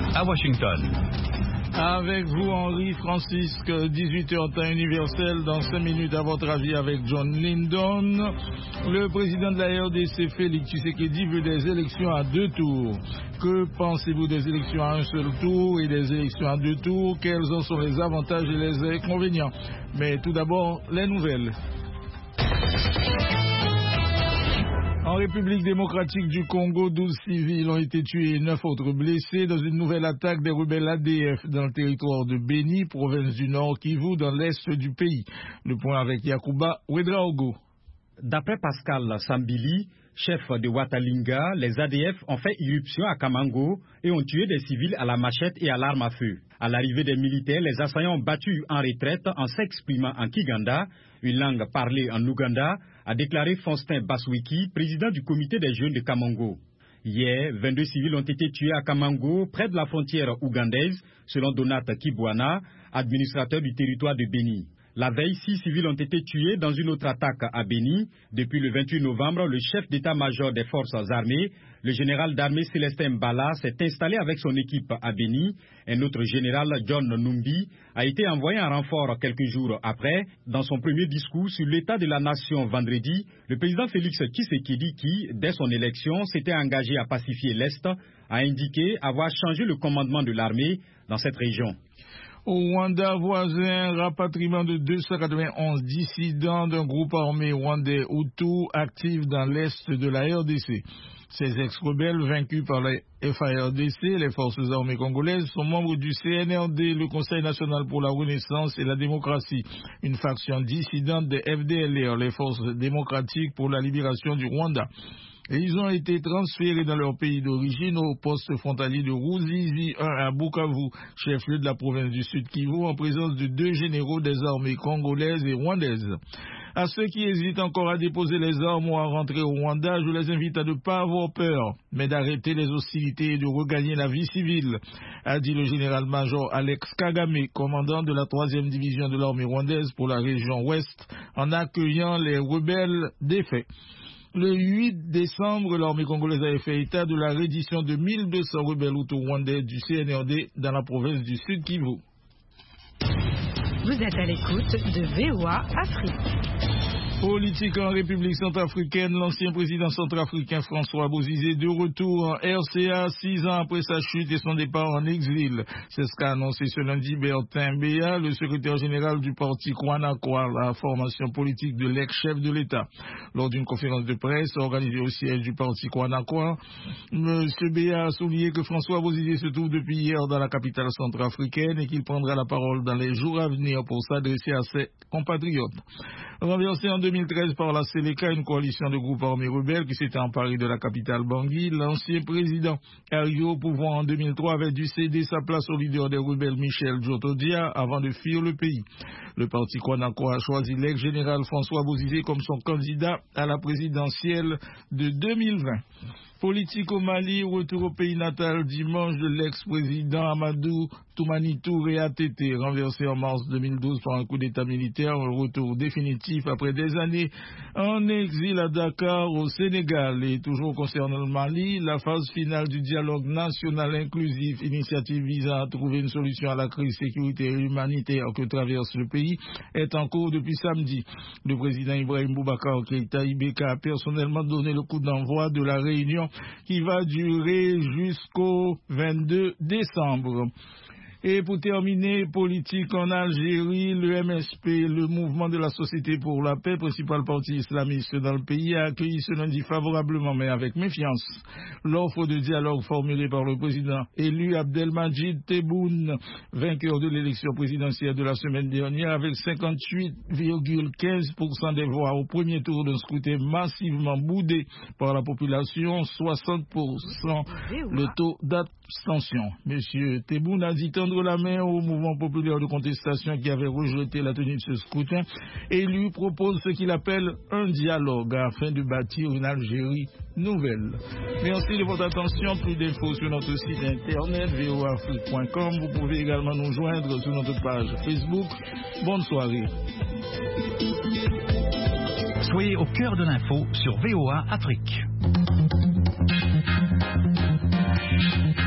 à Washington. Avec vous, Henri Francisque, 18h temps universel, dans 5 minutes à votre avis avec John Lyndon. Le président de la RDC, Félix Tshisekedi, veut des élections à 2 tours. Que pensez-vous des élections à un seul tour et des élections à 2 tours? Quels en sont les avantages et les inconvénients? Mais tout d'abord, les nouvelles. En République démocratique du Congo, 12 civils ont été tués et 9 autres blessés dans une nouvelle attaque des rebelles ADF dans le territoire de Beni, province du Nord Kivu, dans l'est du pays. Le point avec Yacouba Ouedraogo. D'après Pascal Sambili, chef de Watalinga, les ADF ont fait irruption à Kamango et ont tué des civils à la machette et à l'arme à feu. À l'arrivée des militaires, les assaillants ont battu en retraite en s'exprimant en Kiganda, une langue parlée en Ouganda, a déclaré Faustin Baswiki, président du comité des jeunes de Kamango. Hier, 22 civils ont été tués à Kamango, près de la frontière ougandaise, selon Donat Kibwana, administrateur du territoire de Beni. La veille, 6 civils ont été tués dans une autre attaque à Beni. Depuis le 28 novembre, le chef d'état-major des forces armées, le général d'armée Célestin Mbala, s'est installé avec son équipe à Beni. Un autre général, John Numbi, a été envoyé en renfort quelques jours après. Dans son premier discours sur l'état de la nation vendredi, le président Félix Tshisekedi, qui, dès son élection, s'était engagé à pacifier l'Est, a indiqué avoir changé le commandement de l'armée dans cette région. Au Rwanda voisin, rapatriement de 291 dissidents d'un groupe armé rwandais Hutu actif dans l'est de la RDC. Ces ex-rebelles vaincus par la FARDC, les forces armées congolaises, sont membres du CNRD, le Conseil national pour la renaissance et la démocratie, une faction dissidente des FDLR, les forces démocratiques pour la libération du Rwanda. Et ils ont été transférés dans leur pays d'origine au poste frontalier de Ruzizi 1 à Bukavu, chef-lieu de la province du Sud Kivu, en présence de 2 généraux des armées congolaises et rwandaises. À ceux qui hésitent encore à déposer les armes ou à rentrer au Rwanda, je les invite à ne pas avoir peur, mais d'arrêter les hostilités et de regagner la vie civile, a dit le général-major Alex Kagame, commandant de la 3e division de l'armée rwandaise pour la région ouest, en accueillant les rebelles défaits. Le 8 décembre, l'armée congolaise a fait état de la reddition de 1200 rebelles hutu-rwandais du CNRD dans la province du Sud Kivu. Vous êtes à l'écoute de VOA Afrique. Politique en République centrafricaine, l'ancien président centrafricain François Bozizé de retour en RCA 6 ans après sa chute et son départ en exil. C'est ce qu'a annoncé ce lundi Bertin Béa, le secrétaire général du parti Kwanakwa, la formation politique de l'ex-chef de l'État. Lors d'une conférence de presse organisée au siège du parti Kwanakwa, M. Béa a souligné que François Bozizé se trouve depuis hier dans la capitale centrafricaine et qu'il prendra la parole dans les jours à venir pour s'adresser à ses compatriotes. Renversé en 2013 par la Seleka, une coalition de groupes armés rebelles qui s'était emparée de la capitale Bangui, l'ancien président arrivé au pouvoir en 2003 avait dû céder sa place au leader des rebelles Michel Djotodia avant de fuir le pays. Le parti Kwanakwa a choisi l'ex-général François Bozizé comme son candidat à la présidentielle de 2020. Politique au Mali, retour au pays natal dimanche de l'ex-président Amadou Toumani Touré ATT, renversé en mars 2012 par un coup d'état militaire, un retour définitif après des années en exil à Dakar au Sénégal. Et toujours concernant le Mali, la phase finale du dialogue national inclusif, initiative visant à trouver une solution à la crise sécuritaire et humanitaire que traverse le pays, est en cours depuis samedi. Le président Ibrahim Boubacar Keïta Ibeka a personnellement donné le coup d'envoi de la réunion qui va durer jusqu'au 22 décembre. Et pour terminer, politique en Algérie, le MSP, le mouvement de la Société pour la paix, principal parti islamiste dans le pays, a accueilli ce lundi favorablement, mais avec méfiance, l'offre de dialogue formulée par le président élu Abdelmadjid Tebboune, vainqueur de l'élection présidentielle de la semaine dernière, avec 58,15% des voix au premier tour d'un scrutin massivement boudé par la population, 60% le taux d'abstention. Monsieur Tebboune a dit tendre la main au mouvement populaire de contestation qui avait rejeté la tenue de ce scrutin et lui propose ce qu'il appelle un dialogue afin de bâtir une Algérie nouvelle. Merci de votre attention. Plus d'infos sur notre site internet voafrique.com. Vous pouvez également nous joindre sur notre page Facebook. Bonne soirée. Soyez au cœur de l'info sur VOA Afrique.